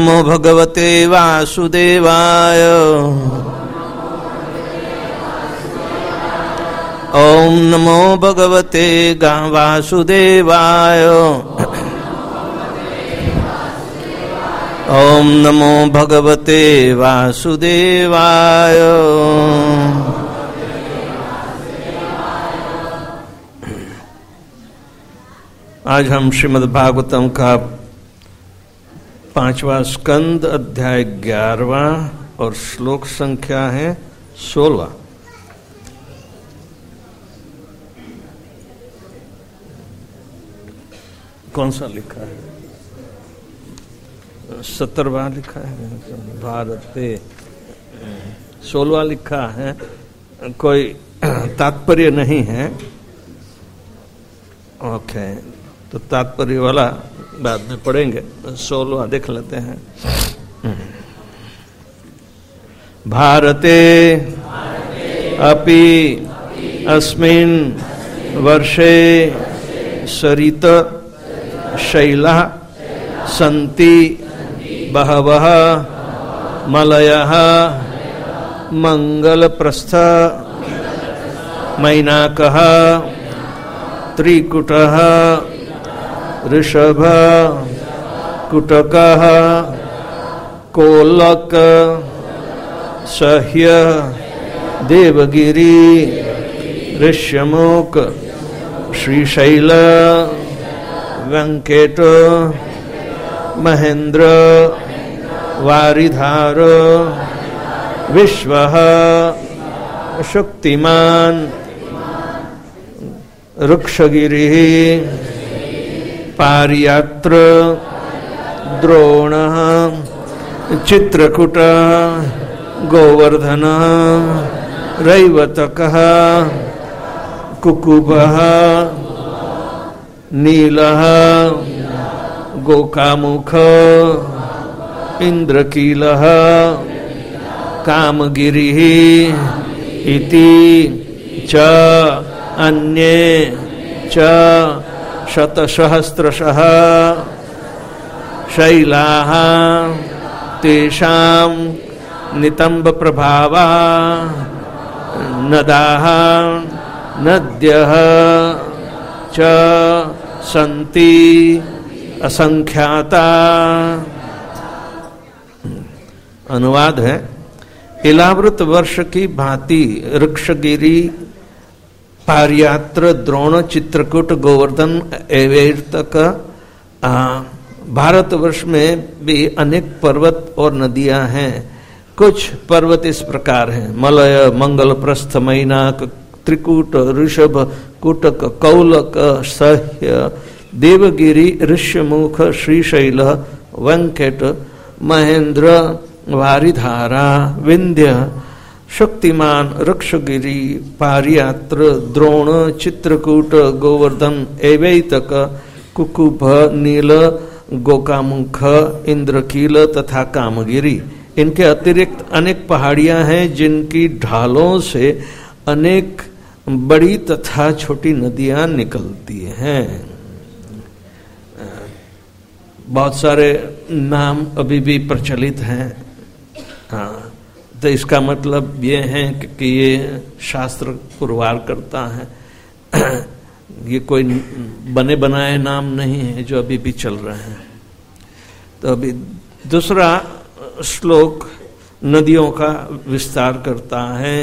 नमो भगवते वासुदेवाय। ओम नमो भगवते वासुदेवाय। ओम नमो भगवते वासुदेवाय। आज हम श्रीमद् भागवतम का 5वां स्कंद अध्याय 11वां और श्लोक संख्या है 16। कौन सा लिखा है? 17वां लिखा है भारते, 16वां लिखा है। कोई तात्पर्य नहीं है। ओके, तो तात्पर्य वाला बाद में पढ़ेंगे। 16वां देख लेते हैं। भारते अपि अस्मिन् वर्षे सरित शैला सन्ति बहवः मलयः मंगलप्रस्थ मैनाकः त्रिकुटः ऋषभ कुटकः कोलक सह्य देवगिरी ऋष्यमुख श्रीशैल वेंकट महेंद्र वारिधार विश्वः शक्तिमान रुक्षगिरिः पारियात्र द्रोणः चित्रकूट गोवर्धन रैवतकः कुकुभः नीलः गोकामुख इंद्रकीलः कामगिरिः इति च अन्ये च शतसहस्रशः शैलाः तेषां नितंब प्रभावा नदाः नद्यः च सन्ति असंख्याता। अनुवाद है। इलावृत वर्ष की भांति ऋक्षगिरी पारियात्र द्रोण चित्रकूट गोवर्धन एवेतक भारतवर्ष में भी अनेक पर्वत और नदियां हैं। कुछ पर्वत इस प्रकार हैं: मलय मंगलप्रस्थ मैनाक त्रिकूट ऋषभ कुटक कौलक सह्य देवगिरी ऋष्यमुख श्रीशैल वेंकट महेंद्र वारिधारा विंध्य शक्तिमान ऋक्षगिरी पारियात्र द्रोण चित्रकूट गोवर्धन एवैतक कुकुभ नील गोकामुख इंद्रकील तथा कामगिरी। इनके अतिरिक्त अनेक पहाड़ियां हैं जिनकी ढालों से अनेक बड़ी तथा छोटी नदियां निकलती हैं। बहुत सारे नाम अभी भी प्रचलित हैं। हाँ, तो इसका मतलब ये है कि ये शास्त्र पुरवार करता है। ये कोई बने बनाए नाम नहीं है जो अभी भी चल रहे हैं। तो अभी दूसरा श्लोक नदियों का विस्तार करता है।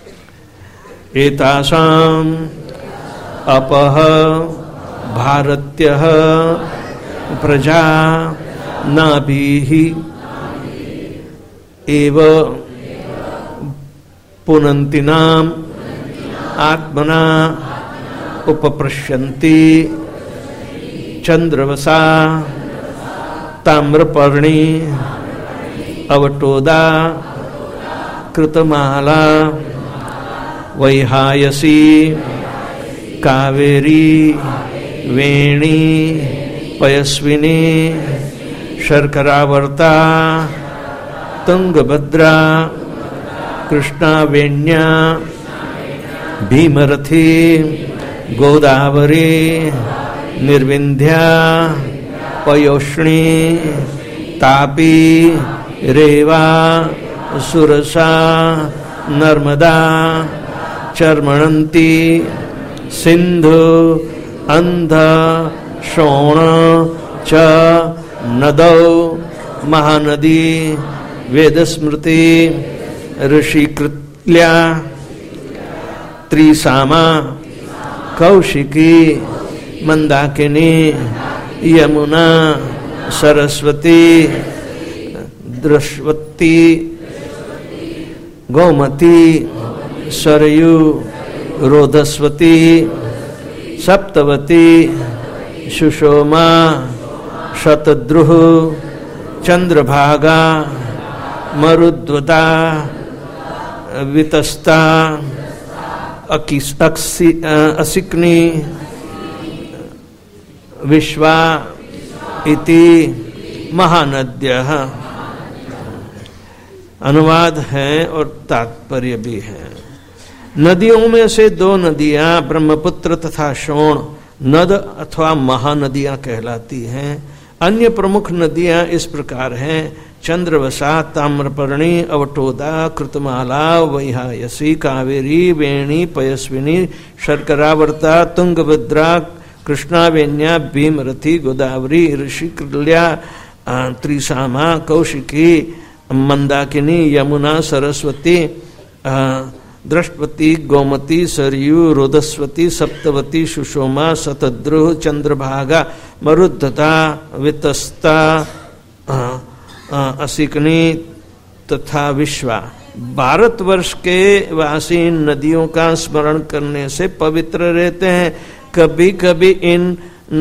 एतासाम अपह भारत्यः प्रजा नाभिः एव पुनन्तिनाम आत्मना उपपृश्यन्ति चंद्रवसा ताम्रपर्णी अवटोदा कृतमाला वैहायसी कावेरी वेणी पयस्विनी शर्करावर्ता तुंगभद्रा कृष्णावेण्या भीमरथी गोदावरी निर्विंध्या पयोष्णी तापी रेवा सुरसा नर्मदा चर्मणंती सिंधु अंध शोण च नदौ महानदी वेदस्मृति ऋषिकृत्या त्रिसामा कौशिकी मंदाकिनी यमुना सरस्वती दृश्वती गोमती सरयू रोधस्वती सप्तवती सुषोमा शतद्रुह चंद्रभागा मरुद्वता वितस्ता असिक्नी विश्वा इति महानद्यः। अनुवाद है और तात्पर्य भी है। नदियों में से दो नदियां ब्रह्मपुत्र तथा शोण नद अथवा महानदियां कहलाती हैं। अन्य प्रमुख नदियां इस प्रकार हैं: चंद्रवसा, ताम्रपर्णी, अवटोदा, कृतमाला, वैहायसी, कावेरी, वेणी, पयस्विनी, शर्करावर्ता, तुंगभद्रा, कृष्णावेन्या, भीमरथी, गोदावरी, ऋषिकृल्या, त्रिसामा, कौशिकी, मंदाकिनी, यमुना, सरस्वती, दृष्टवती, गोमती, सरयू, रोधस्वती, सप्तवती, सुषोमा, शतद्रुह, चंद्रभागा, मरुद्धता, वितस्ता, असिकनी तथा विश्वा। भारतवर्ष के वासी इन नदियों का स्मरण करने से पवित्र रहते हैं। कभी कभी इन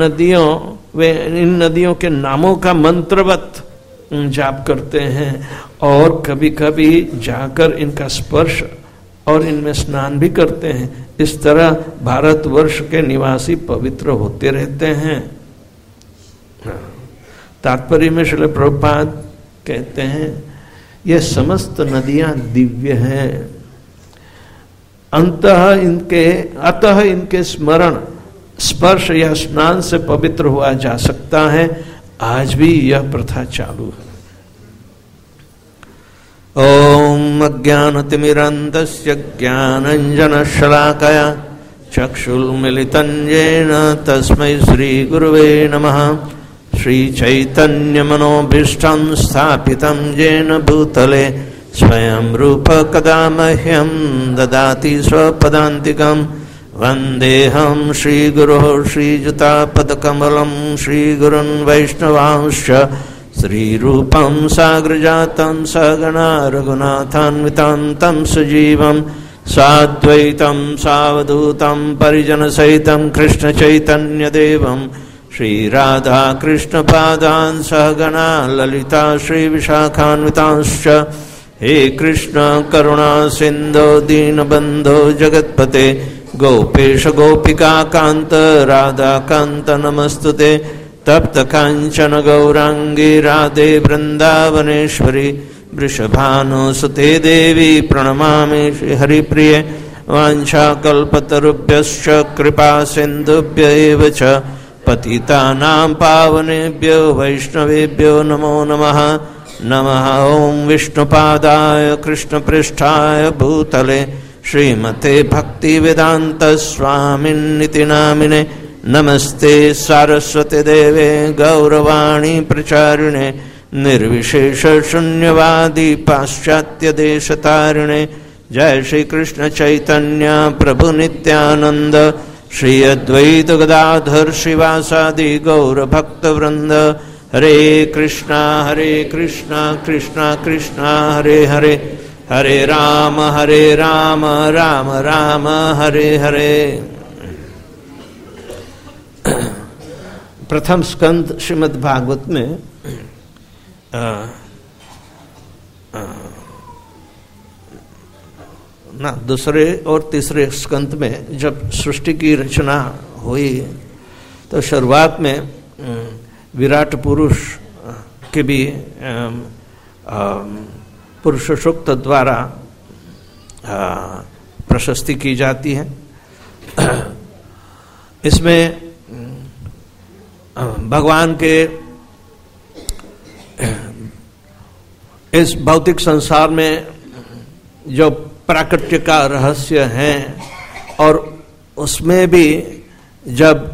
नदियों के नामों का मंत्रवत जाप करते हैं और कभी कभी जाकर इनका स्पर्श और इनमें स्नान भी करते हैं। इस तरह भारतवर्ष के निवासी पवित्र होते रहते हैं। तात्पर्य में श्रील प्रभुपाद कहते हैं ये समस्त नदियां दिव्य हैं, अतः इनके स्मरण, स्पर्श या स्नान से पवित्र हुआ जा सकता है। आज भी यह प्रथा चालू है। ओम अज्ञानतिमिरन्तस्य ज्ञानञ्जनशलाकया चक्षुर्मिलितं येन तस्मै श्रीगुरुवे नमः। श्रीचैतन्यमनोभीष्टं स्थापितं येन भूतले स्वयं रूप कदा मह्यं ददाति स्वपदान्तिकं। वन्देऽहं श्रीगुरोः श्रीयुतापदकमलं श्रीगुरुन् वैष्णवांश्च श्रीरूपं साग्रजातं सहगणा रघुनाथान्वितं तं सजीवं साद्वैतं सावधूतं परिजनसहितं कृष्णचैतन्यदेवं श्रीराधा कृष्णपादान् सहगणा ललिता श्रीविशाखान्वितांश्च। हे कृष्ण करुणा सिन्धो दीनबन्धो जगत्पते गोपेश गोपिका कांत राधा कांत नमस्तुते। तप्त कांचन गौरांगी राधे वृंदावनेश्वरी वृषभानुसुते देवी प्रणमामि हरिप्रिये। वाञ्छाकल्पतरुभ्यश्च कृपा सिन्धुभ्य एव च पतितानां पावनेभ्यो वैष्णवेभ्यो नमो नमः। नमः ओं विष्णुपादाय कृष्णपृष्ठाय भूतले श्रीमते भक्तिवेदांत स्वामिन्निति नामिने। नमस्ते सारस्वती देवे गौरवाणी प्रचारिणे निर्विशेष शून्यवादी पाश्चात्य देशतारिणे। जय श्री कृष्ण चैतन्य प्रभु नित्यानंद श्री अद्वैत गदाधर श्रीवासादि गौर भक्त वृंद। हरे कृष्णा कृष्णा कृष्णा हरे हरे, हरे राम राम राम हरे हरे। प्रथम स्कंद श्रीमद् भागवत में दूसरे और तीसरे स्कंद में जब सृष्टि की रचना हुई तो शुरुआत में विराट पुरुष के भी पुरुष सूक्त द्वारा प्रशस्ति की जाती है। इसमें भगवान के इस भौतिक संसार में जो प्राकट्य का रहस्य है, और उसमें भी जब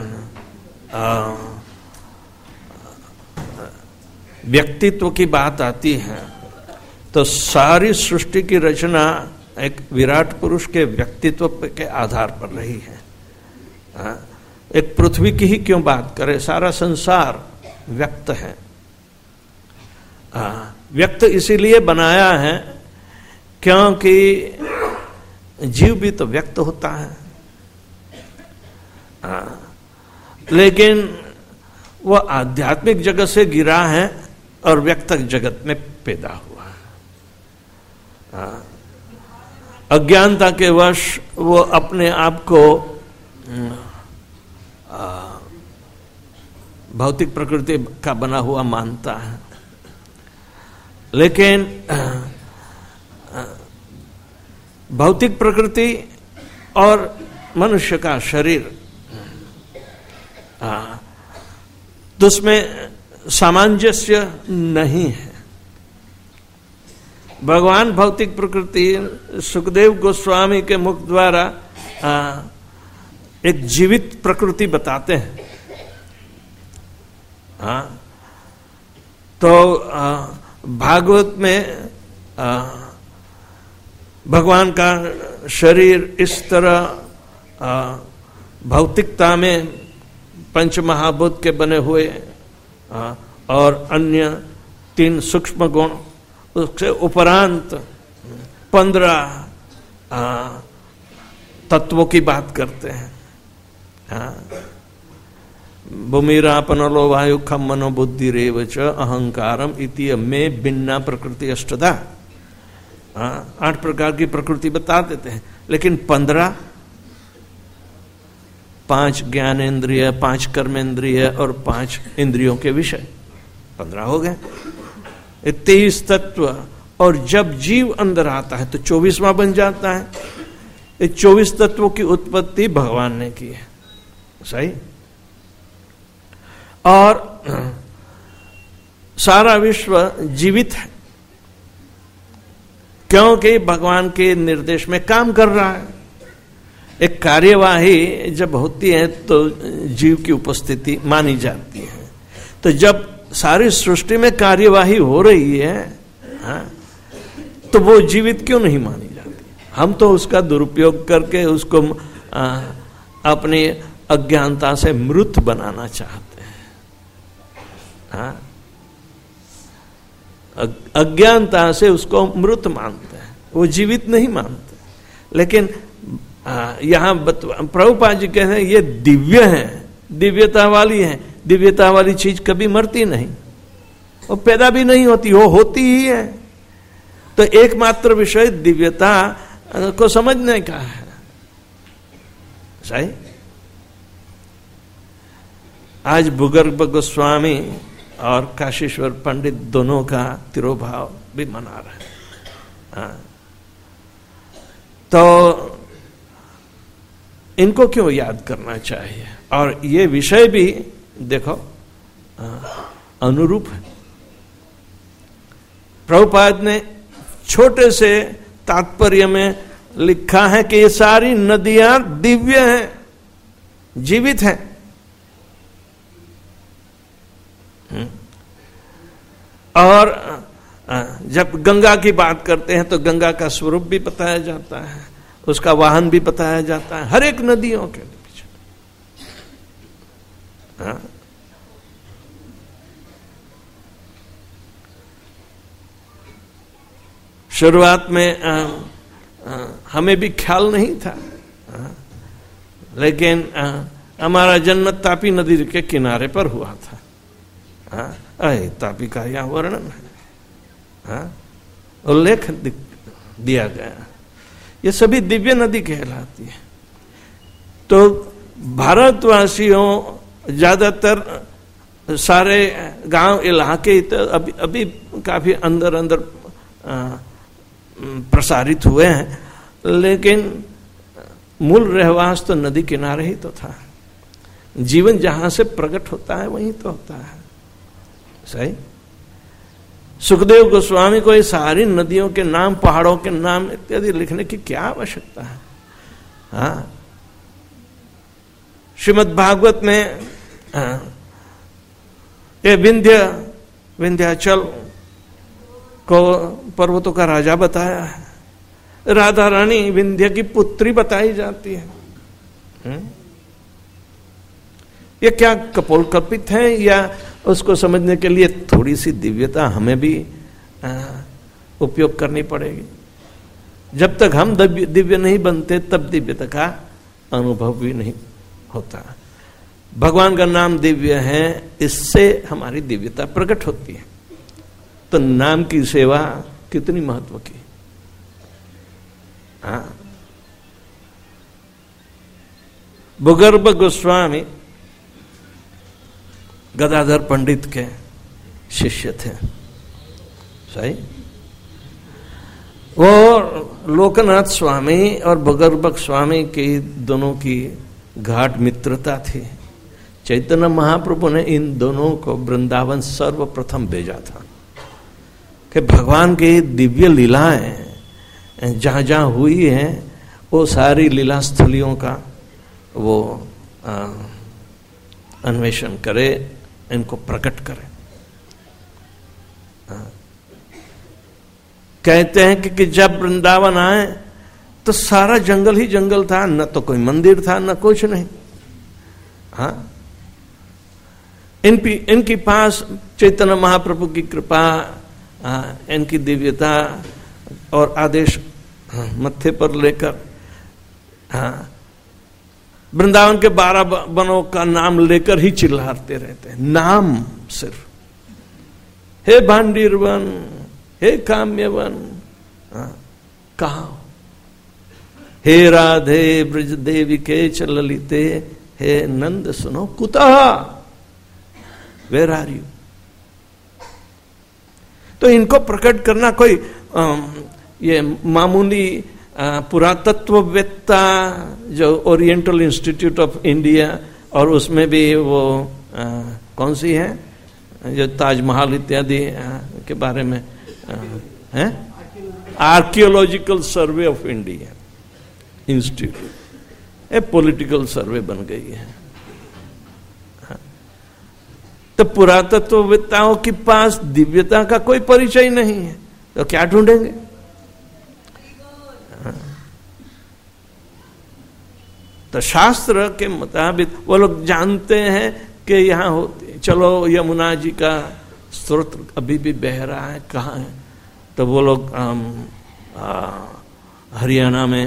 व्यक्तित्व की बात आती है तो सारी सृष्टि की रचना एक विराट पुरुष के व्यक्तित्व के आधार पर रही है। एक पृथ्वी की ही क्यों बात करें, सारा संसार व्यक्त है। व्यक्त इसीलिए बनाया है क्योंकि जीव भी तो व्यक्त होता है, लेकिन वह आध्यात्मिक जगत से गिरा है और व्यक्त जगत में पैदा हुआ है। अज्ञानता के वश वो अपने आप को भौतिक प्रकृति का बना हुआ मानता है, लेकिन भौतिक प्रकृति और मनुष्य का शरीर तो उसमें सामंजस्य नहीं है। भगवान भौतिक प्रकृति सुखदेव गोस्वामी के मुख द्वारा एक जीवित प्रकृति बताते हैं। तो भागवत में भगवान का शरीर इस तरह भौतिकता में पंच महाभूत के बने हुए और अन्य 3 सूक्ष्म गुण, उसके उपरांत 15 तत्वों की बात करते हैं। भूमिरापनलो वायु खम मनो बुद्धि रेवच अहंकारम इति में भिन्ना प्रकृति अष्टधा। 8 प्रकार की प्रकृति बता देते हैं, लेकिन 15, 5 ज्ञानेन्द्रिय, 5 कर्मेंद्रिय और 5 इंद्रियों के विषय, 15 हो गए। 23 तत्व, और जब जीव अंदर आता है तो 24वां बन जाता है। ये 24 तत्वों की उत्पत्ति भगवान ने की है, सही। और सारा विश्व जीवित है क्योंकि भगवान के निर्देश में काम कर रहा है। एक कार्यवाही जब होती है तो जीव की उपस्थिति मानी जाती है। तो जब सारी सृष्टि में कार्यवाही हो रही है, तो वो जीवित क्यों नहीं मानी जाती? हम तो उसका दुरुपयोग करके उसको अपनी अज्ञानता से मृत बनाना चाहते हैं। अज्ञानता से उसको मृत मानते हैं, वो जीवित नहीं मानते। लेकिन यहां प्रभुपाद जी कहते हैं ये दिव्य है, दिव्यता वाली है। दिव्यता वाली चीज कभी मरती नहीं, वो पैदा भी नहीं होती, वो होती ही है। तो एकमात्र विषय दिव्यता को समझने का है, सही। आज भूगर्भ गोस्वामी और काशीश्वर पंडित दोनों का तिरोभाव भी मना रहे हैं। तो इनको क्यों याद करना चाहिए? और ये विषय भी देखो अनुरूप है। प्रभुपाद ने छोटे से तात्पर्य में लिखा है कि ये सारी नदियां दिव्य हैं, जीवित हैं। और जब गंगा की बात करते हैं तो गंगा का स्वरूप भी बताया जाता है, उसका वाहन भी बताया जाता है, हर एक नदियों के पीछे। शुरुआत में हमें भी ख्याल नहीं था, लेकिन हमारा जन्म तापी नदी के किनारे पर हुआ था। तापी का यह वर्णन है, उल्लेख दिया गया। ये सभी दिव्य नदी कहलाती है। तो भारतवासियों ज्यादातर सारे गांव इलाके तो अभी काफी अंदर अंदर प्रसारित हुए हैं, लेकिन मूल रहवास तो नदी किनारे ही तो था। जीवन जहां से प्रकट होता है वहीं तो होता है, सही। सुखदेव गोस्वामी को ये सारी नदियों के नाम, पहाड़ों के नाम इत्यादि लिखने की क्या आवश्यकता है? हाँ, श्रीमद् भागवत में ये विंध्याचल को पर्वतों का राजा बताया है। राधा रानी विंध्य की पुत्री बताई जाती है। ये क्या कपोल कल्पित है, या उसको समझने के लिए थोड़ी सी दिव्यता हमें भी उपयोग करनी पड़ेगी। जब तक हम दिव्य नहीं बनते तब दिव्यता का अनुभव भी नहीं होता। भगवान का नाम दिव्य है, इससे हमारी दिव्यता प्रकट होती है। तो नाम की सेवा कितनी महत्व की। हाँ, भूगर्भ गोस्वामी गदाधर पंडित के शिष्य थे, सही। वो लोकनाथ स्वामी और भूगर्भ स्वामी की दोनों की गाढ़ मित्रता थी। चैतन्य महाप्रभु ने इन दोनों को वृंदावन सर्वप्रथम भेजा था कि भगवान की दिव्य लीलाएं जहां जहां हुई हैं वो सारी लीला स्थलियों का वो अन्वेषण करे, इनको प्रकट करे। कहते हैं कि जब वृंदावन आए तो सारा जंगल ही जंगल था, न तो कोई मंदिर था न कुछ नहीं। हाँ, इनके पास चैतन्य महाप्रभु की कृपा, इनकी दिव्यता और आदेश मत्थे पर लेकर वृंदावन के 12 वनों का नाम लेकर ही चिल्लाते रहते हैं। नाम सिर्फ, हे भांडीर वन, हे काम्य वन, कहा, हे राधे ब्रज देवी के ललिते, हे नंद सुनो कुतः, वेर आर यू। तो इनको प्रकट करना कोई ये मामूली पुरातत्ववेत्ता जो ओरिएंटल इंस्टीट्यूट ऑफ इंडिया, और उसमें भी वो कौन सी है जो ताजमहल इत्यादि के बारे में है, archaeological survey of India institute, ये पॉलिटिकल सर्वे बन गई है। तो पुरातत्ववेत्ताओं के पास दिव्यता का कोई परिचय नहीं है, तो क्या ढूंढेंगे? तो शास्त्र के मुताबिक वो लोग जानते हैं कि यहाँ होते, चलो यमुना जी का स्रोत अभी भी बह रहा है, कहाँ है? तो वो लोग हरियाणा में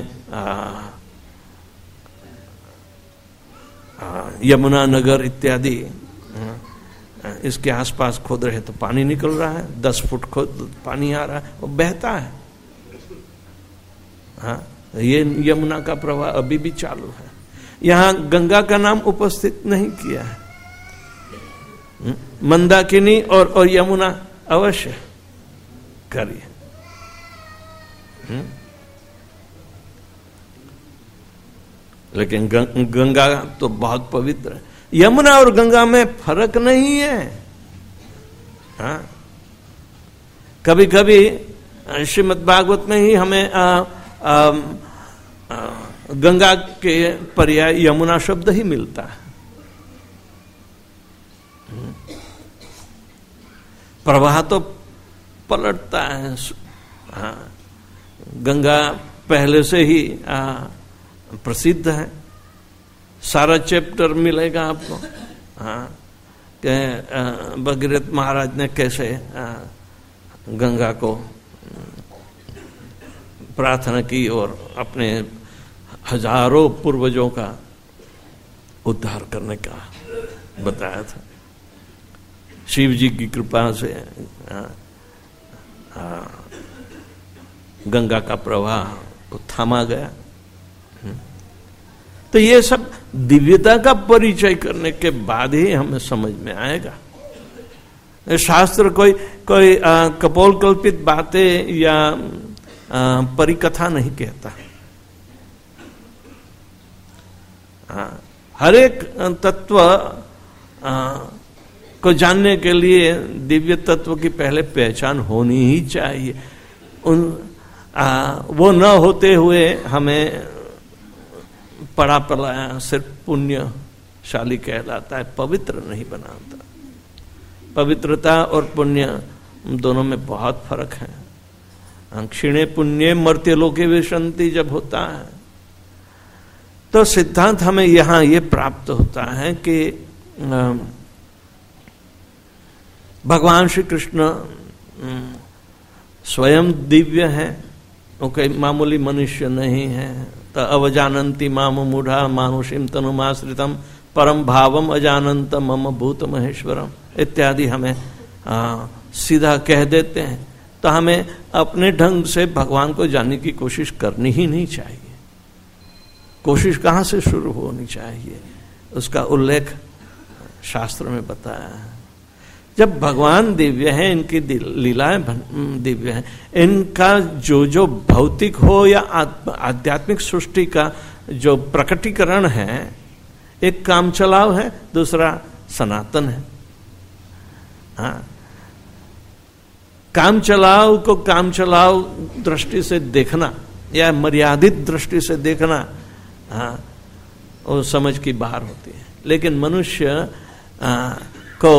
यमुना नगर इत्यादि इसके आसपास खोद रहे तो पानी निकल रहा है, 10 फुट खोद पानी आ रहा है, वो बहता है। हाँ, ये यमुना का प्रवाह अभी भी चालू है। यहाँ गंगा का नाम उपस्थित नहीं किया है। मंदाकिनी और यमुना अवश्य करिए। लेकिन गंगा तो बहुत पवित्र है। यमुना और गंगा में फर्क नहीं है। हाँ, कभी कभी श्रीमद् भागवत में ही हमें गंगा के पर्याय यमुना शब्द ही मिलता है। प्रवाह तो पलटता है। हाँ, गंगा पहले से ही प्रसिद्ध है, सारा चैप्टर मिलेगा आपको। हाँ, कि भगीरथ महाराज ने कैसे गंगा को प्रार्थना की और अपने हजारों पूर्वजों का उद्धार करने का बताया था। शिव जी की कृपा से गंगा का प्रवाह को थामा गया। तो ये सब दिव्यता का परिचय करने के बाद ही हमें समझ में आएगा। शास्त्र कोई कपोल कल्पित बातें या परिकथा नहीं कहता। हर एक तत्व को जानने के लिए दिव्य तत्व की पहले पहचान होनी ही चाहिए। वो न होते हुए हमें पड़ा पलाया सिर्फ पुण्यशाली कहलाता है, पवित्र नहीं बनाता। पवित्रता और पुण्य दोनों में बहुत फर्क है। क्षीणे पुण्य मर्त्य लोके विशंति जब होता है तो सिद्धांत हमें यहां ये प्राप्त होता है कि भगवान श्री कृष्ण स्वयं दिव्य है, वो कोई मामूली मनुष्य नहीं है। तो अवजानंती माम मूढ़ा मानुषिम तनुमाश्रितम परम भावम अजानंत मम भूत महेश्वरम इत्यादि हमें सीधा कह देते हैं। तो हमें अपने ढंग से भगवान को जानने की कोशिश करनी ही नहीं चाहिए। कोशिश कहाँ से शुरू होनी चाहिए, उसका उल्लेख शास्त्र में बताया है। जब भगवान दिव्य है, इनकी लीलाएं दिव्य हैं, इनका जो भौतिक हो या आध्यात्मिक सृष्टि का जो प्रकटीकरण है, एक काम चलाव है, दूसरा सनातन है। हाँ, काम चलाव को काम चलाव दृष्टि से देखना या मर्यादित दृष्टि से देखना, हाँ, वो समझ की बाहर होती है। लेकिन मनुष्य को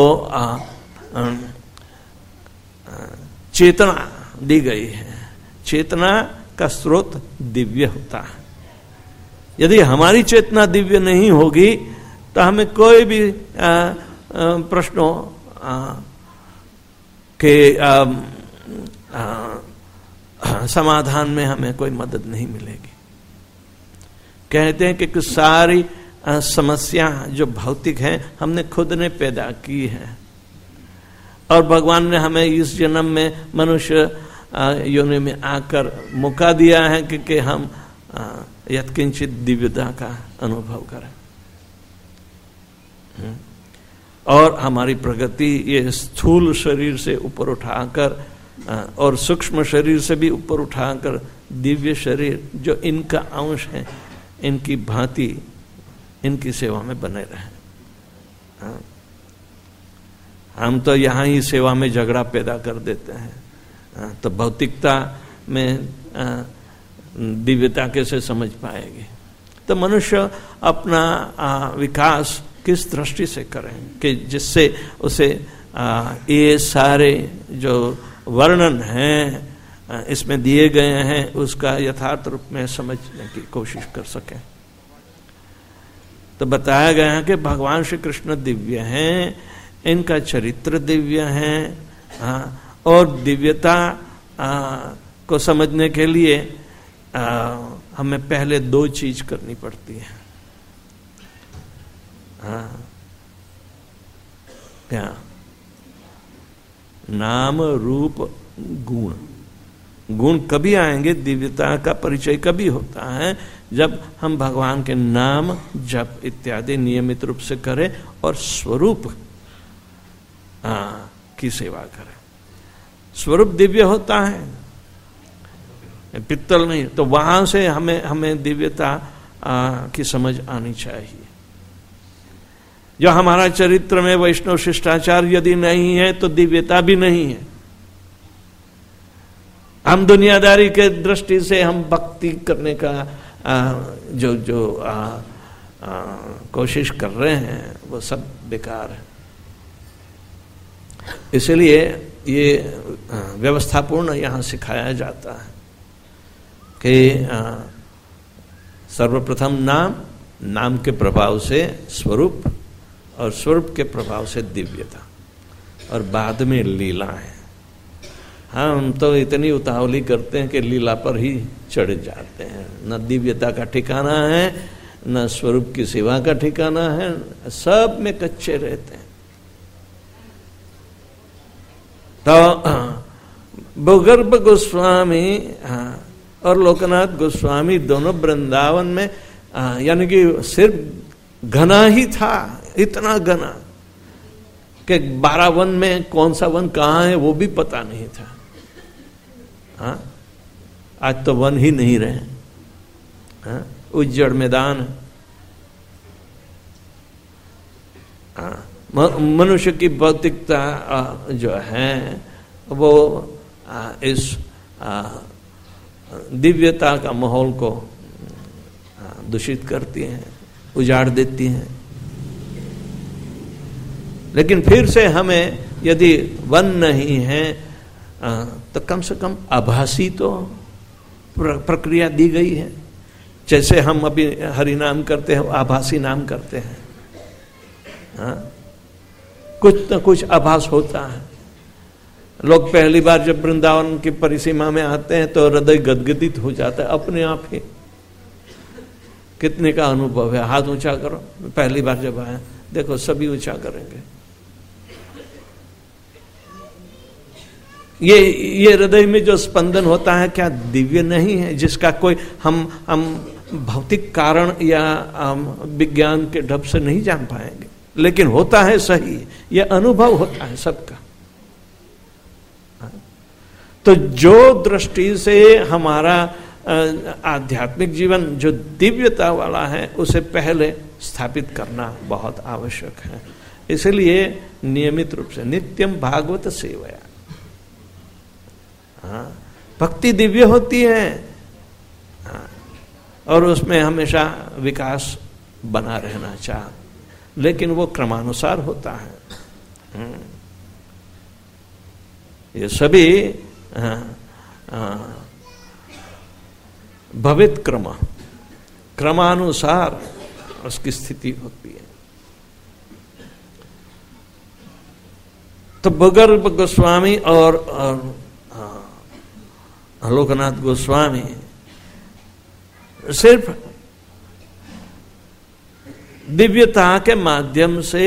चेतना दी गई है, चेतना का स्रोत दिव्य होता है। यदि हमारी चेतना दिव्य नहीं होगी तो हमें कोई भी प्रश्नों के समाधान में हमें कोई मदद नहीं मिलेगी। कहते हैं कि सारी समस्या जो भौतिक है हमने खुद ने पैदा की है, और भगवान ने हमें इस जन्म में मनुष्य योनि में आकर मौका दिया है कि हम यत्किंचित दिव्यता का अनुभव करें। और हमारी प्रगति ये स्थूल शरीर से ऊपर उठाकर और सूक्ष्म शरीर से भी ऊपर उठाकर दिव्य शरीर जो इनका अंश है, इनकी भांति इनकी सेवा में बने रहे। हम तो यहाँ ही सेवा में झगड़ा पैदा कर देते हैं, तो भौतिकता में दिव्यता कैसे समझ पाएगी। तो मनुष्य अपना विकास किस दृष्टि से करें कि जिससे उसे ये सारे जो वर्णन हैं इसमें दिए गए हैं उसका यथार्थ रूप में समझने की कोशिश कर सके। तो बताया गया है कि भगवान श्री कृष्ण दिव्य हैं, इनका चरित्र दिव्य है। और दिव्यता को समझने के लिए हमें पहले दो चीज करनी पड़ती है। क्या? नाम रूप गुण। गुण कभी आएंगे, दिव्यता का परिचय कभी होता है जब हम भगवान के नाम जप इत्यादि नियमित रूप से करें और स्वरूप की सेवा करें। स्वरूप दिव्य होता है, पित्तल नहीं, तो वहां से हमें दिव्यता की समझ आनी चाहिए। जो हमारा चरित्र में वैष्णव शिष्टाचार यदि नहीं है तो दिव्यता भी नहीं है। हम दुनियादारी के दृष्टि से हम भक्ति करने का कोशिश कर रहे हैं वो सब बेकार है। इसलिए ये व्यवस्थापूर्ण यहाँ सिखाया जाता है कि सर्वप्रथम नाम के प्रभाव से स्वरूप और स्वरूप के प्रभाव से दिव्यता और बाद में लीला है। हम तो इतनी उतावली करते हैं कि लीला पर ही चढ़ जाते हैं। न दिव्यता का ठिकाना है, न स्वरूप की सेवा का ठिकाना है, सब में कच्चे रहते हैं। तो भूगर्भ गोस्वामी और लोकनाथ गोस्वामी दोनों वृंदावन में यानी कि सिर्फ घना ही था, इतना घना कि 12 वन में कौन सा वन कहाँ है वो भी पता नहीं था। हाँ, आज तो वन ही नहीं रहे। हाँ, उज्जड़ मैदान। हाँ, मनुष्य की भौतिकता जो है वो इस दिव्यता का माहौल को दूषित करती है, उजाड़ देती है। लेकिन फिर से हमें यदि वन नहीं है तो कम से कम आभासी तो प्रक्रिया दी गई है। जैसे हम अभी हरि नाम करते हैं, आभासी नाम करते हैं, कुछ न कुछ आभास होता है। लोग पहली बार जब वृंदावन की परिसीमा में आते हैं तो हृदय गदगदित हो जाता है अपने आप ही। कितने का अनुभव है? हाथ ऊंचा करो। पहली बार जब आए, देखो सभी ऊंचा करेंगे। ये हृदय में जो स्पंदन होता है क्या दिव्य नहीं है? जिसका कोई हम भौतिक कारण या विज्ञान के ढब से नहीं जान पाएंगे, लेकिन होता है सही। यह अनुभव होता है सबका। तो जो दृष्टि से हमारा आध्यात्मिक जीवन जो दिव्यता वाला है उसे पहले स्थापित करना बहुत आवश्यक है। इसलिए नियमित रूप से नित्यम भागवत सेवया, भक्ति दिव्य होती है और उसमें हमेशा विकास बना रहना चाहिए, लेकिन वो क्रमानुसार होता है। ये सभी भवित क्रमानुसार उसकी स्थिति होती है। तो भगर्भ गोस्वामी और लोकनाथ गोस्वामी सिर्फ दिव्यता के माध्यम से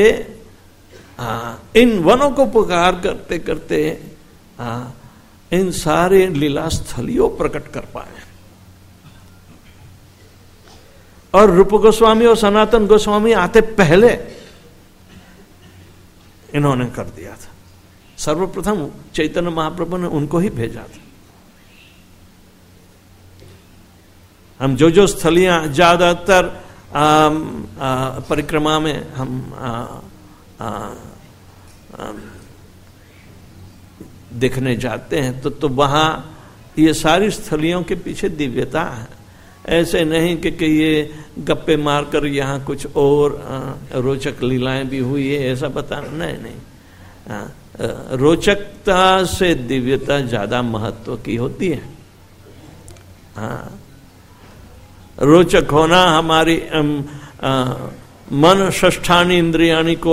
इन वनों को पुकार करते करते इन सारे लीला स्थलियों प्रकट कर पाए। और रूप गोस्वामी और सनातन गोस्वामी आते पहले इन्होंने कर दिया था। सर्वप्रथम चैतन्य महाप्रभु ने उनको ही भेजा था। हम जो स्थलियां ज्यादातर परिक्रमा में हम देखने जाते हैं तो वहां ये सारी स्थलियों के पीछे दिव्यता है। ऐसे नहीं कि ये गप्पे मारकर यहाँ कुछ और रोचक लीलाएं भी हुई है ऐसा बताना, नहीं। रोचकता से दिव्यता ज्यादा महत्व की होती है। रोचक होना हमारी मन षष्ठानी इंद्रियाणी को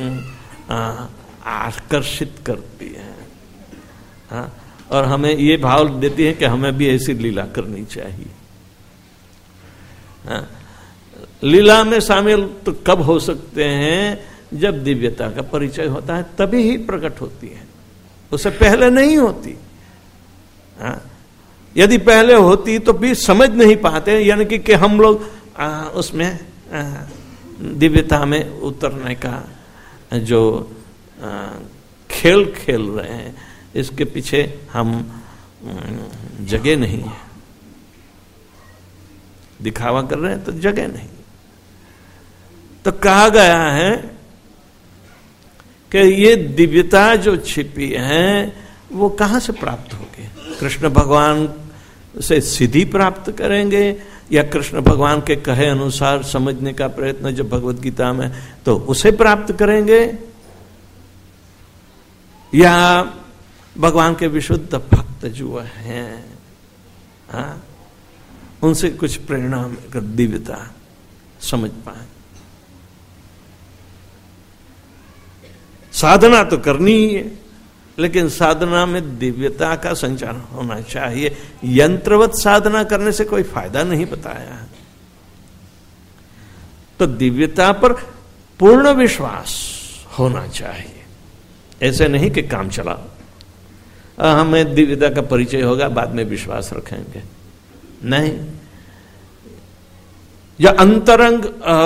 आकर्षित करती है और हमें ये भाव देती है कि हमें भी ऐसी लीला करनी चाहिए। लीला में शामिल तो कब हो सकते हैं? जब दिव्यता का परिचय होता है तभी ही प्रकट होती है, उससे पहले नहीं होती। यदि पहले होती तो भी समझ नहीं पाते, यानी कि हम लोग उसमें दिव्यता में उतरने का जो खेल खेल रहे हैं इसके पीछे हम जगह नहीं है, दिखावा कर रहे हैं तो जगह नहीं। तो कहा गया है कि ये दिव्यता जो छिपी है वो कहां से प्राप्त होगी? कृष्ण भगवान से सीधी प्राप्त करेंगे या कृष्ण भगवान के कहे अनुसार समझने का प्रयत्न जो भगवत गीता में तो उसे प्राप्त करेंगे, या भगवान के विशुद्ध भक्त जो हैं उनसे कुछ प्रेरणा कर दिव्यता समझ पाए। साधना तो करनी ही है, लेकिन साधना में दिव्यता का संचार होना चाहिए। यंत्रवत साधना करने से कोई फायदा नहीं बताया है। तो दिव्यता पर पूर्ण विश्वास होना चाहिए। ऐसे नहीं कि काम चला, हमें दिव्यता का परिचय होगा बाद में विश्वास रखेंगे, नहीं। जो अंतरंग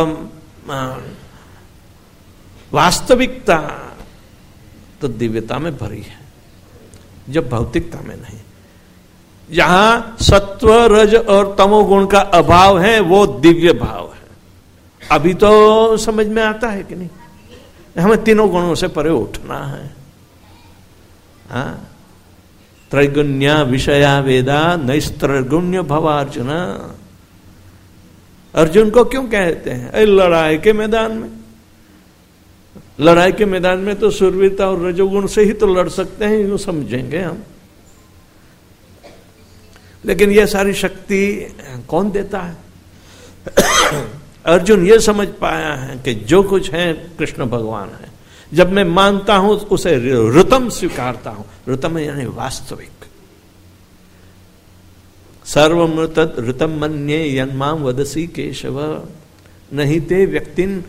वास्तविकता तो दिव्यता में भरी है, जब भौतिकता में नहीं। जहां सत्व रज और तमोगुण का अभाव है वो दिव्य भाव है। अभी तो समझ में आता है कि नहीं? हमें तीनों गुणों से परे उठना है। हाँ, त्रैगुण्या विषया वेदा नैस्त्रैगुण्य भवार्जुन। अर्जुन को क्यों कहते हैं? लड़ाई के मैदान में, लड़ाई के मैदान में तो सूरवीरता और रजोगुण से ही तो लड़ सकते हैं, यूं समझेंगे हम। लेकिन यह सारी शक्ति कौन देता है? अर्जुन ये समझ पाया है कि जो कुछ है कृष्ण भगवान है। जब मैं मानता हूं उसे ऋतम स्वीकारता हूं। ऋतम यानी वास्तविक। सर्वम तत् ऋतम मन्ये यन्माम वदसी केशव नहीं ते व्यक्तिन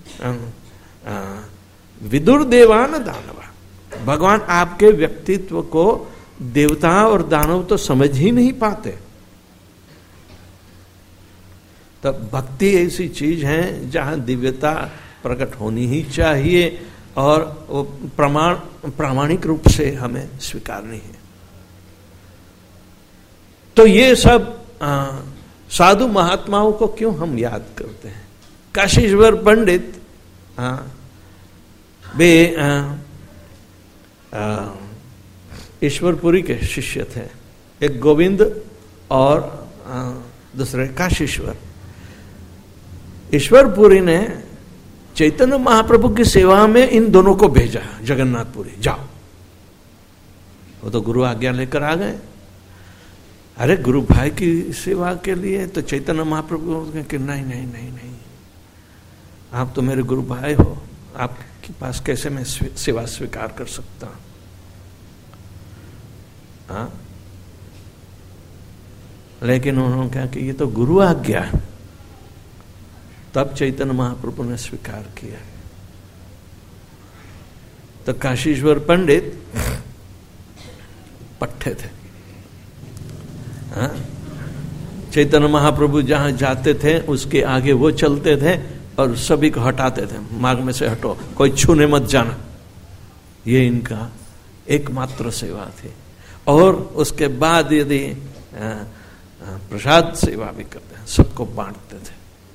विदुर देवान दानव। भगवान आपके व्यक्तित्व को देवता और दानव तो समझ ही नहीं पाते। तब भक्ति ऐसी चीज है जहां दिव्यता प्रकट होनी ही चाहिए और वो प्रामाणिक रूप से हमें स्वीकारनी है। तो ये सब साधु महात्माओं को क्यों हम याद करते हैं? काशीश्वर पंडित वे ईश्वरपुरी के शिष्य थे। एक गोविंद और दूसरे काशीश्वर। ईश्वरपुरी ने चैतन्य महाप्रभु की सेवा में इन दोनों को भेजा, जगन्नाथपुरी जाओ। वो तो गुरु आज्ञा लेकर आ गए। अरे गुरु भाई की सेवा के लिए तो चैतन्य महाप्रभु कि नहीं नहीं नहीं नहीं, आप तो मेरे गुरु भाई हो, आपके पास कैसे मैं सेवा स्वीकार कर सकता हूं? हाँ, लेकिन उन्होंने कहा कि ये तो गुरु आज्ञा है। तब चैतन्य महाप्रभु ने स्वीकार किया। तो काशीश्वर पंडित पट्टे थे। हाँ? चैतन्य महाप्रभु जहां जाते थे उसके आगे वो चलते थे और सभी को हटाते थे, मार्ग में से हटो, कोई छूने मत जाना। ये इनका एकमात्र सेवा थी। और उसके बाद यदि प्रसाद सेवा भी करते हैं, सबको बांटते थे।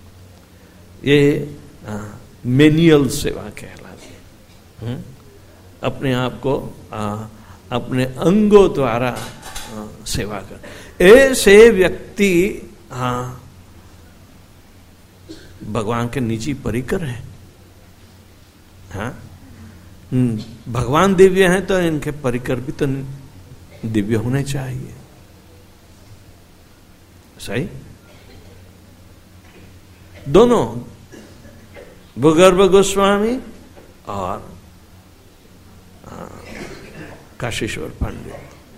ये मेनियल सेवा कहलाती है। अपने आप को अपने अंगों द्वारा सेवा कर। ऐसे व्यक्ति भगवान के निजी परिकर हैं। हाँ, भगवान दिव्य हैं तो इनके परिकर भी तो दिव्य होने चाहिए। सही? दोनों, भूगर्भ गोस्वामी और काशीश्वर पंडित।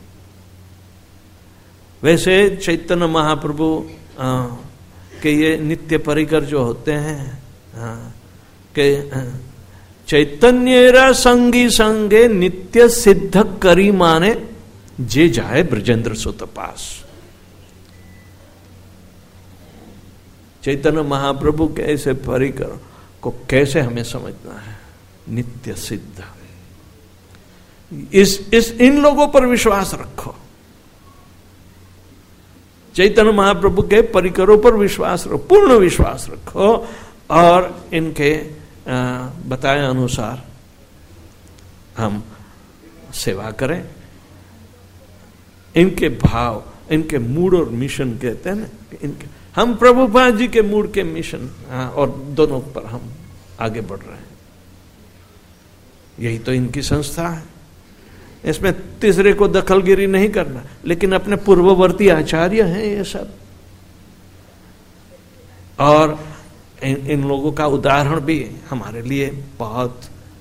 वैसे चैतन्य महाप्रभु के ये नित्य परिकर जो होते हैं के चैतन्य संगी संगे नित्य सिद्ध करी माने जे जाए ब्रजेंद्र सुत पास। चैतन्य महाप्रभु के ऐसे परिकर को कैसे हमें समझना है? नित्य सिद्ध। इन लोगों पर विश्वास रखो। चैतन्य महाप्रभु के परिकरों पर विश्वास रखो, पूर्ण विश्वास रखो और इनके बताए अनुसार हम सेवा करें। इनके भाव, इनके मूड और मिशन कहते हैं ना, इनके हम प्रभुपाद जी के मूड के मिशन और दोनों पर हम आगे बढ़ रहे हैं। यही तो इनकी संस्था है। इसमें तीसरे को दखलगिरी नहीं करना, लेकिन अपने पूर्ववर्ती आचार्य हैं ये सब। और इन लोगों का उदाहरण भी हमारे लिए बहुत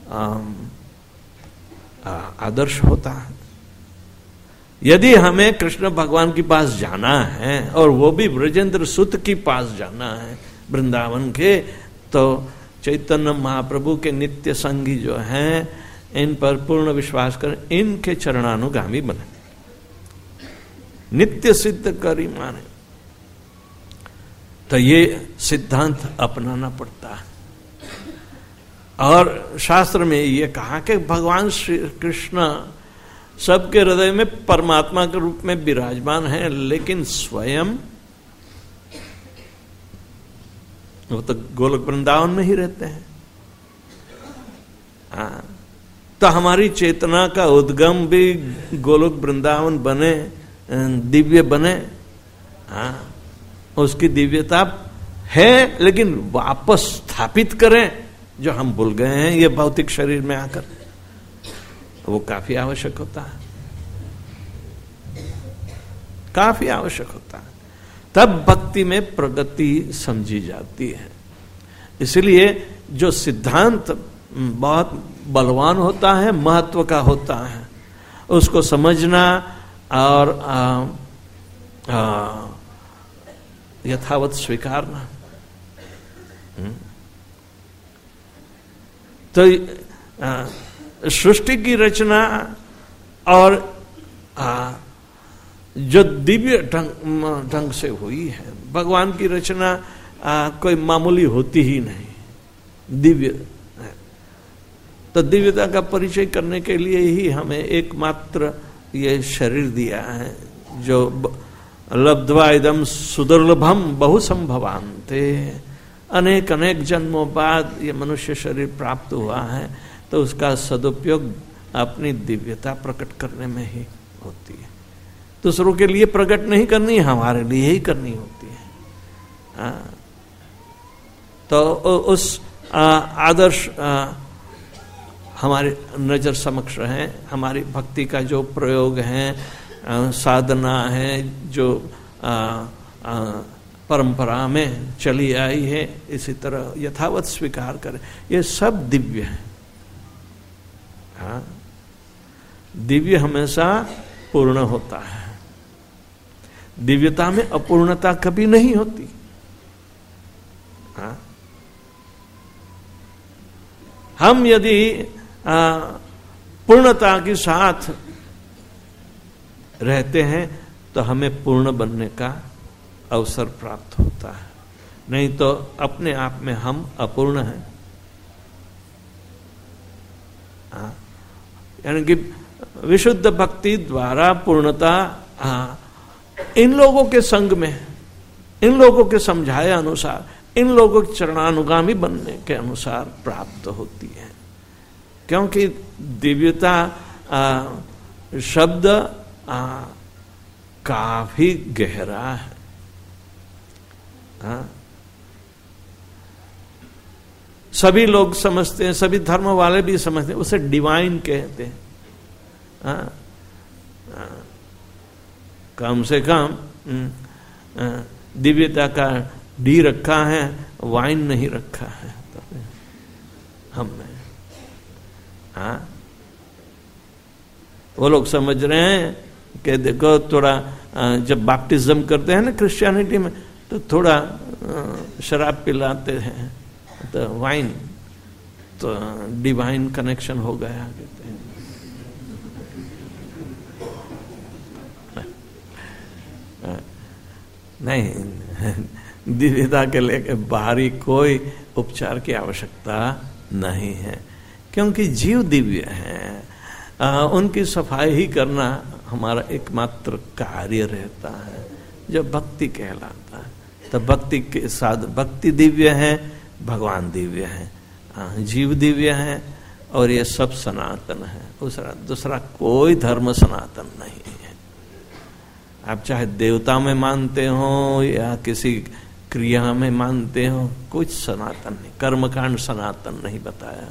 आदर्श होता है। यदि हमें कृष्ण भगवान के पास जाना है और वो भी ब्रजेंद्र सुत के पास जाना है वृंदावन के, तो चैतन्य महाप्रभु के नित्य संगी जो हैं इन पर पूर्ण विश्वास करें, इनके चरणानुगामी बने, नित्य सिद्ध करी माने। तो ये सिद्धांत अपनाना पड़ता है। और शास्त्र में ये कहा कि भगवान श्री कृष्ण सबके हृदय में परमात्मा के रूप में विराजमान है, लेकिन स्वयं वो तो गोलोक वृंदावन में ही रहते हैं। हाँ, तो हमारी चेतना का उद्गम भी गोलोक वृंदावन बने, दिव्य बने। हाँ, उसकी दिव्यता है, लेकिन वापस स्थापित करें जो हम भूल गए हैं ये भौतिक शरीर में आकर, वो काफी आवश्यक होता है, काफी आवश्यक होता है। तब भक्ति में प्रगति समझी जाती है। इसलिए जो सिद्धांत बहुत बलवान होता है, महत्व का होता है, उसको समझना और यथावत स्वीकारना। तो सृष्टि की रचना और जो दिव्य ढंग से हुई है, भगवान की रचना कोई मामूली होती ही नहीं, दिव्य है। तो दिव्यता का परिचय करने के लिए ही हमें एकमात्र ये शरीर दिया है, जो लब्ध्वा इदं सुदुर्लभम बहुसंभवान्ते, अनेक अनेक जन्मों बाद ये मनुष्य शरीर प्राप्त हुआ है, तो उसका सदुपयोग अपनी दिव्यता प्रकट करने में ही होती है। दूसरों के लिए प्रकट नहीं करनी, हमारे लिए ही करनी होती है। तो उस आदर्श हमारे नजर समक्ष है। हमारी भक्ति का जो प्रयोग है, साधना है, जो परंपरा में चली आई है, इसी तरह यथावत स्वीकार करें। ये सब दिव्य है। हाँ, दिव्य हमेशा पूर्ण होता है, दिव्यता में अपूर्णता कभी नहीं होती। हाँ, हम यदि पूर्णता के साथ रहते हैं तो हमें पूर्ण बनने का अवसर प्राप्त होता है, नहीं तो अपने आप में हम अपूर्ण हैं। यानी कि विशुद्ध भक्ति द्वारा पूर्णता इन लोगों के संग में, इन लोगों के समझाए अनुसार, इन लोगों के चरणानुगामी बनने के अनुसार प्राप्त होती है। क्योंकि दिव्यता शब्द काफी गहरा है। सभी लोग समझते हैं, सभी धर्म वाले भी समझते हैं, उसे डिवाइन कहते हैं। कम से कम दिव्यता का डी रखा है, वाइन नहीं रखा है हमने। हाँ, वो लोग समझ रहे हैं कि देखो थोड़ा जब बैप्टिज्म करते हैं ना क्रिश्चियनिटी में, तो थोड़ा शराब पिलाते हैं, तो वाइन, तो डिवाइन कनेक्शन हो गया कहते हैं। नहीं, दिव्यता के लेके बाहरी कोई उपचार की आवश्यकता नहीं है, क्योंकि जीव दिव्य है। उनकी सफाई ही करना हमारा एकमात्र कार्य रहता है, जो भक्ति कहलाता है। तो भक्ति के साथ भक्ति दिव्य है, भगवान दिव्य है, जीव दिव्य है, और ये सब सनातन है। दूसरा कोई धर्म सनातन नहीं है। आप चाहे देवता में मानते हो या किसी क्रिया में मानते हो, कुछ सनातन नहीं, कर्मकांड सनातन नहीं बताया।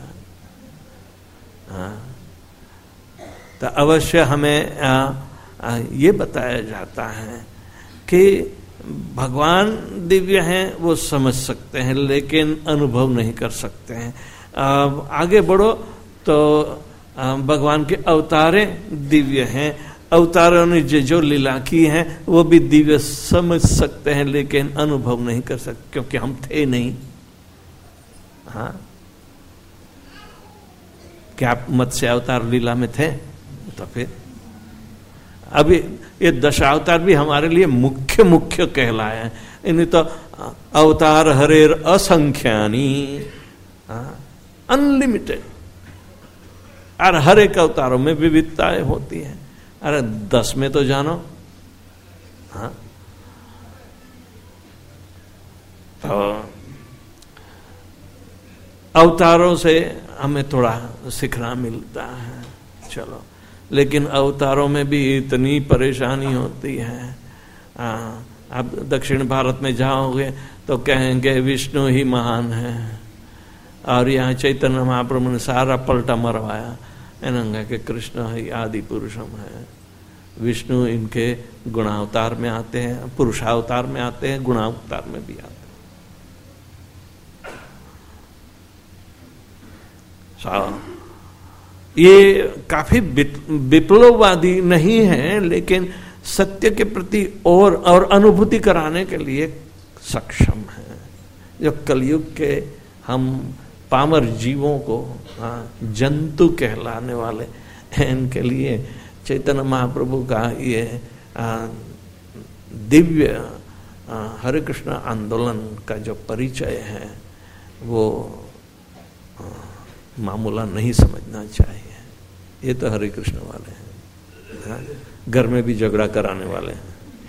तो अवश्य हमें ये बताया जाता है कि भगवान दिव्य हैं, वो समझ सकते हैं लेकिन अनुभव नहीं कर सकते हैं। आगे बढ़ो तो भगवान के अवतारें दिव्य हैं, अवतारों ने जो लीला की है वो भी दिव्य समझ सकते हैं, लेकिन अनुभव नहीं कर सकते, क्योंकि हम थे नहीं। हाँ, क्या आप मत्स्य अवतार लीला में थे? तो फिर अभी ये दशावतार भी हमारे लिए मुख्य मुख्य कहलाए हैं। इन्हें तो अवतार हरेर असंख्यानी, अनलिमिटेड, और हर एक अवतारों में विविधताएं होती हैं। अरे 10 में तो जानो। हाँ, तो अवतारों से हमें थोड़ा सीखना मिलता है। चलो, लेकिन अवतारों में भी इतनी परेशानी होती है। आप दक्षिण भारत में जाओगे तो कहेंगे विष्णु ही महान है, और यहाँ चैतन्य महाप्रभु ने सारा पलटा मरवाया, एनंगा के कृष्ण ही आदि पुरुषम है। विष्णु इनके गुणावतार में आते हैं, पुरुषावतार में आते हैं, गुणावतार में भी आते हैं। ये काफी विप्लववादी नहीं है, लेकिन सत्य के प्रति और अनुभूति कराने के लिए सक्षम है। जो कलयुग के हम पामर जीवों को जंतु कहलाने वाले हैं, इनके लिए चैतन्य महाप्रभु का ये दिव्य हरे कृष्ण आंदोलन का जो परिचय है वो मामूला नहीं समझना चाहिए। ये तो हरे कृष्ण वाले हैं, घर में भी झगड़ा कराने वाले हैं।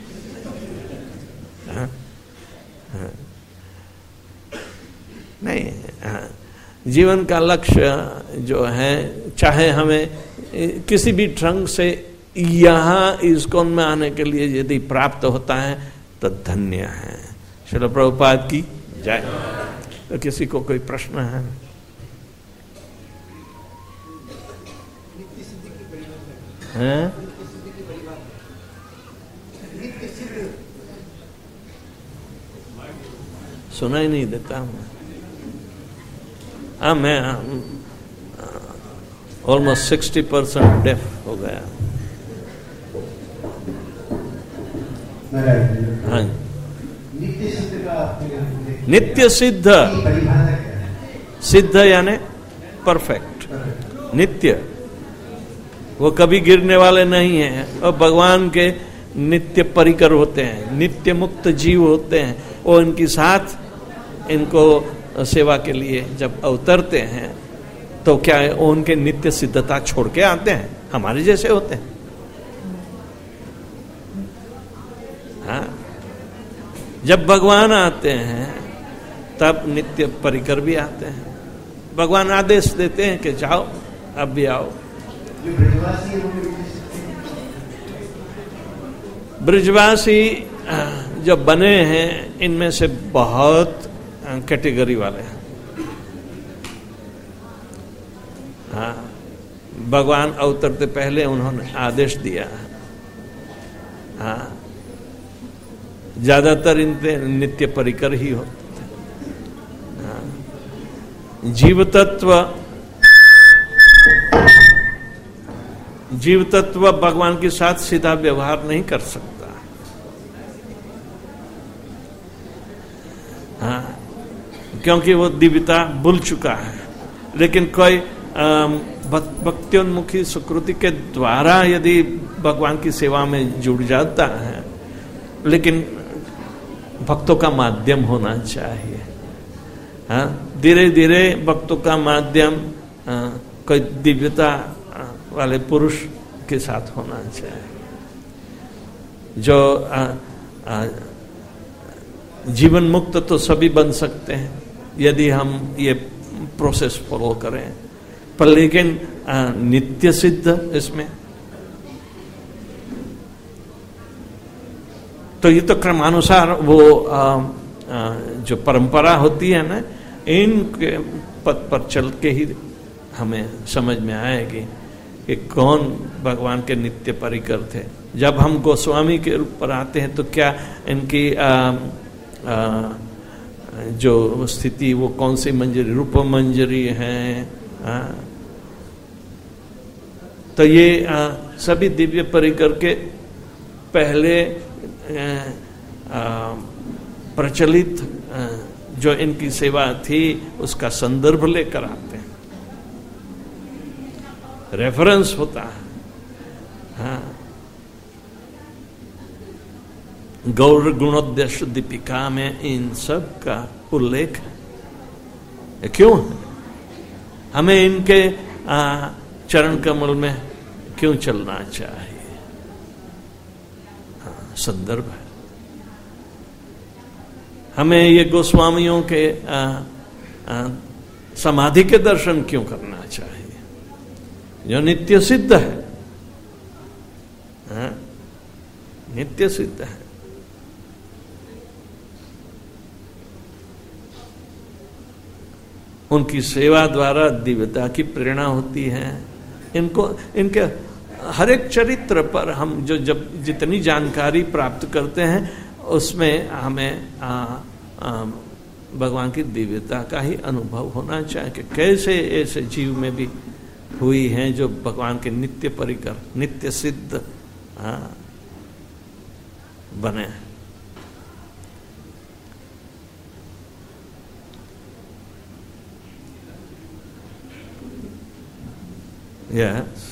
नहीं, जीवन का लक्ष्य जो है, चाहे हमें किसी भी ढंग से यहाँ इस्कॉन में आने के लिए यदि प्राप्त होता है तो धन्य है। श्रील प्रभुपाद की जय। तो किसी को कोई प्रश्न है? हैं? सुना ही नहीं देता हूँ। मैं ऑलमोस्ट 60% डेफ हो गया। हाँ, नित्य सिद्ध, सिद्ध यानी परफेक्ट, नित्य, वो कभी गिरने वाले नहीं हैं, और भगवान के नित्य परिकर होते हैं, नित्य मुक्त जीव होते हैं। वो इनके साथ इनको सेवा के लिए जब अवतरते हैं तो क्या है, उनके नित्य सिद्धता छोड़ के आते हैं, हमारे जैसे होते हैं। हाँ, जब भगवान आते हैं तब नित्य परिकर भी आते हैं। भगवान आदेश देते हैं कि जाओ, अब भी आओ। ब्रजवासी जो बने हैं, इनमें से बहुत कैटेगरी वाले हैं। हाँ, भगवान अवतरते पहले उन्होंने आदेश दिया। हाँ, ज्यादातर इनके नित्य परिकर ही होते थे। हाँ, जीव तत्व भगवान के साथ सीधा व्यवहार नहीं कर सकता। हाँ, क्योंकि वो दिव्यता भूल चुका है। लेकिन कोई भक्त्योन्मुखी सुकृति के द्वारा यदि भगवान की सेवा में जुड़ जाता है, लेकिन भक्तों का माध्यम होना चाहिए। हाँ, धीरे धीरे भक्तों का माध्यम कोई दिव्यता वाले पुरुष के साथ होना चाहिए, जो जीवन मुक्त तो सभी बन सकते हैं यदि हम ये प्रोसेस फॉलो करें, पर लेकिन नित्य सिद्ध इसमें तो ये तो क्रमानुसार वो जो परंपरा होती है ना, इनके पद पर चल के ही हमें समझ में आएगी कि कौन भगवान के नित्य परिकर थे। जब हम गोस्वामी के रूप पर आते हैं तो क्या इनकी जो स्थिति वो कौन सी मंजरी, रूप मंजरी है। तो ये सभी दिव्य परिकर के पहले प्रचलित जो इनकी सेवा थी उसका संदर्भ लेकर आते हैं, रेफरेंस होता है। हाँ, गौर गुणोद्देश दीपिका में इन सब का उल्लेख है। क्यों हमें इनके चरण कमल में क्यों चलना चाहिए? हाँ, संदर्भ है। हमें ये गोस्वामियों के समाधि के दर्शन क्यों करना चाहिए जो नित्य सिद्ध है? हाँ? नित्य सिद्ध है। उनकी सेवा द्वारा दिव्यता की प्रेरणा होती है। इनको इनके हर एक चरित्र पर हम जब जितनी जानकारी प्राप्त करते हैं उसमें हमें भगवान की दिव्यता का ही अनुभव होना चाहिए कि कैसे ऐसे जीव में भी हुई हैं जो भगवान के नित्य परिकर, नित्य सिद्ध बने। यस,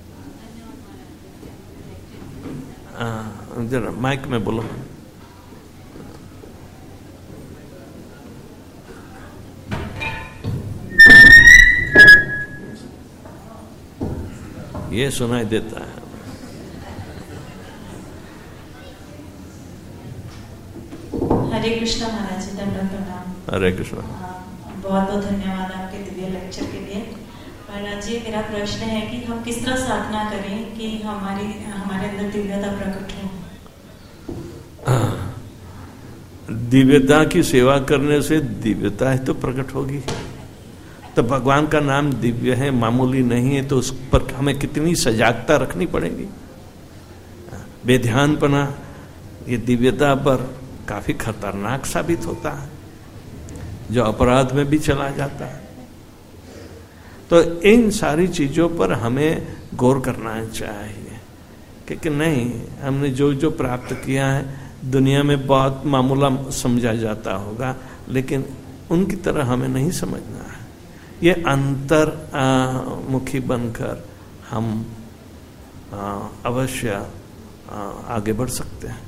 जरा माइक में बोलो। ये सुनाई देता है। हरे कृष्णा महाराज जी, दंडवत प्रणाम। हरे कृष्णा। बहुत बहुत धन्यवाद आपके दिव्य लेक्चर के लिए। महाराज जी, मेरा प्रश्न है कि हम किस तरह साधना करें कि हमारे अंदर दिव्यता प्रकट हो? दिव्यता की सेवा करने से दिव्यता ही तो प्रकट होगी। तो भगवान का नाम दिव्य है, मामूली नहीं है, तो उस पर हमें कितनी सजागता रखनी पड़ेगी। बेध्यानपना ये दिव्यता पर काफी खतरनाक साबित होता है, जो अपराध में भी चला जाता है। तो इन सारी चीजों पर हमें गौर करना चाहिए कि नहीं, हमने जो जो प्राप्त किया है दुनिया में बहुत मामूला समझा जाता होगा, लेकिन उनकी तरह हमें नहीं समझना है। ये अंतर मुखी बनकर हम अवश्य आगे बढ़ सकते हैं।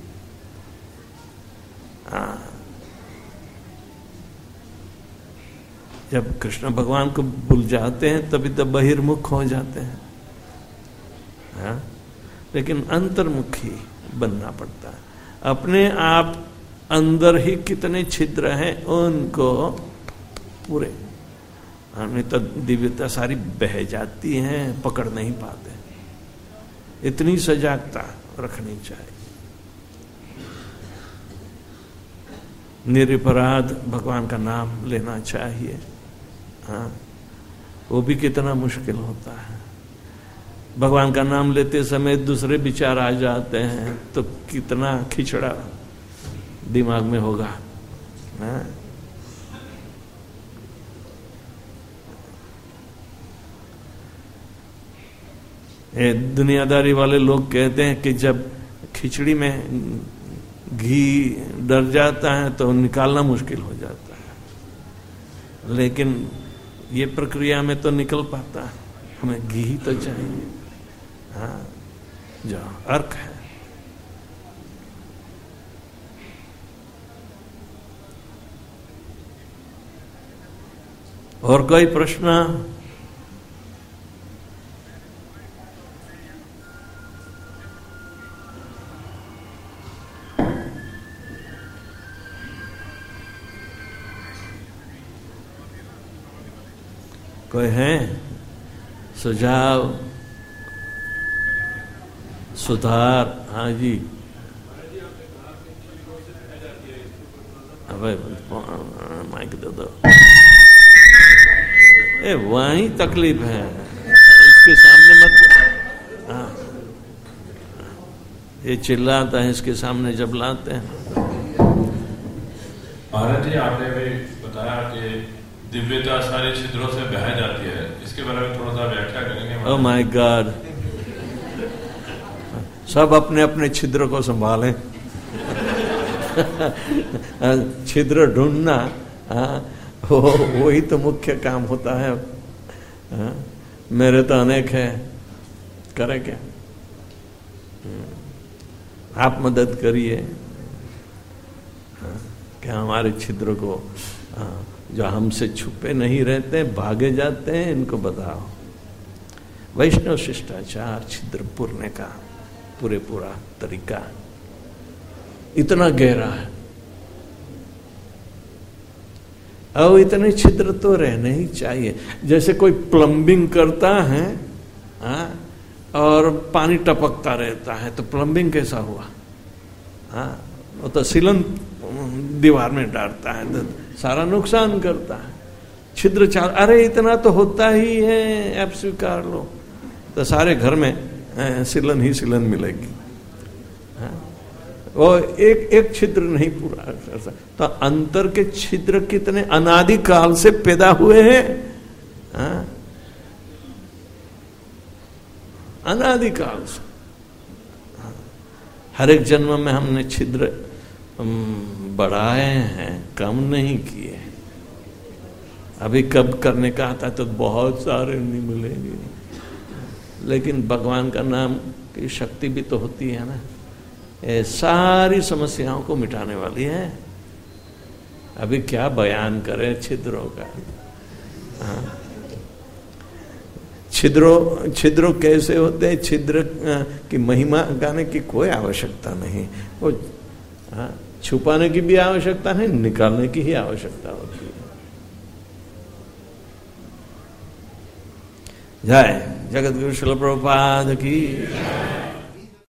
जब कृष्ण भगवान को भूल जाते हैं तभी तो बहिर्मुख हो जाते हैं, हाँ? लेकिन अंतर्मुखी बनना पड़ता है। अपने आप अंदर ही कितने छिद्र हैं उनको पूरे, नहीं तो दिव्यता सारी बह जाती है, पकड़ नहीं पाते। इतनी सजागता रखनी चाहिए। निरपराध भगवान का नाम लेना चाहिए। हाँ, वो भी कितना मुश्किल होता है। भगवान का नाम लेते समय दूसरे विचार आ जाते हैं तो कितना खिचड़ा दिमाग में होगा। हाँ? ये दुनियादारी वाले लोग कहते हैं कि जब खिचड़ी में घी डर जाता है तो निकालना मुश्किल हो जाता है, लेकिन ये प्रक्रिया में तो निकल पाता है। हमें घी तो चाहिए, हाँ, जो अर्क है। और कोई प्रश्न? कोई है? सुझाव, सुधार? हाँ जी, अबे माइक दे दो। ए वही तकलीफ है, इसके सामने मत। हाँ, ये चिल्लाता है, इसके सामने जब लाते हैं। महाराज जी, आपने भी बताया कि दिव्यता सारे छिद्रों से बह जाती है, इसके बारे में थोड़ा सा व्याख्या करेंगे? ओह माय गॉड, सब अपने अपने छिद्र को संभालें। छिद्र ढूंढना, वही तो मुख्य काम होता है। मेरे तो अनेक है, करे क्या? आप मदद करिए कि हमारे छिद्र को, जो हमसे छुपे नहीं रहते, भागे जाते हैं, इनको बताओ। वैष्णव शिष्टाचार छिद्र पूरने का पूरा तरीका इतना गहरा है और इतने छिद्र तो रहने ही चाहिए। जैसे कोई प्लम्बिंग करता है और पानी टपकता रहता है, तो प्लम्बिंग कैसा हुआ? वो तो सीलन दीवार में डालता है तो सारा नुकसान करता है। छिद्र चाल, अरे इतना तो होता ही है, आप स्वीकार लो, तो सारे घर में सिलन ही सिलन मिलेगी। वो एक छिद्र नहीं पूरा कर सकता। तो अंतर के छिद्र कितने अनादि काल से पैदा हुए हैं, अनादि काल से। हर एक जन्म में हमने छिद्र बढ़ाए हैं, कम नहीं किए। अभी कब करने का आता है तो बहुत सारे नहीं मिलेंगे, लेकिन भगवान का नाम की शक्ति भी तो होती है ना, ये सारी समस्याओं को मिटाने वाली है। अभी क्या बयान करें छिद्रों का। छिद्रों कैसे होते हैं? छिद्र की महिमा गाने की कोई आवश्यकता नहीं, वो छुपाने की भी आवश्यकता नहीं, निकालने की ही आवश्यकता होती है। जय जगत गुरु श्रील प्रभुपाद की।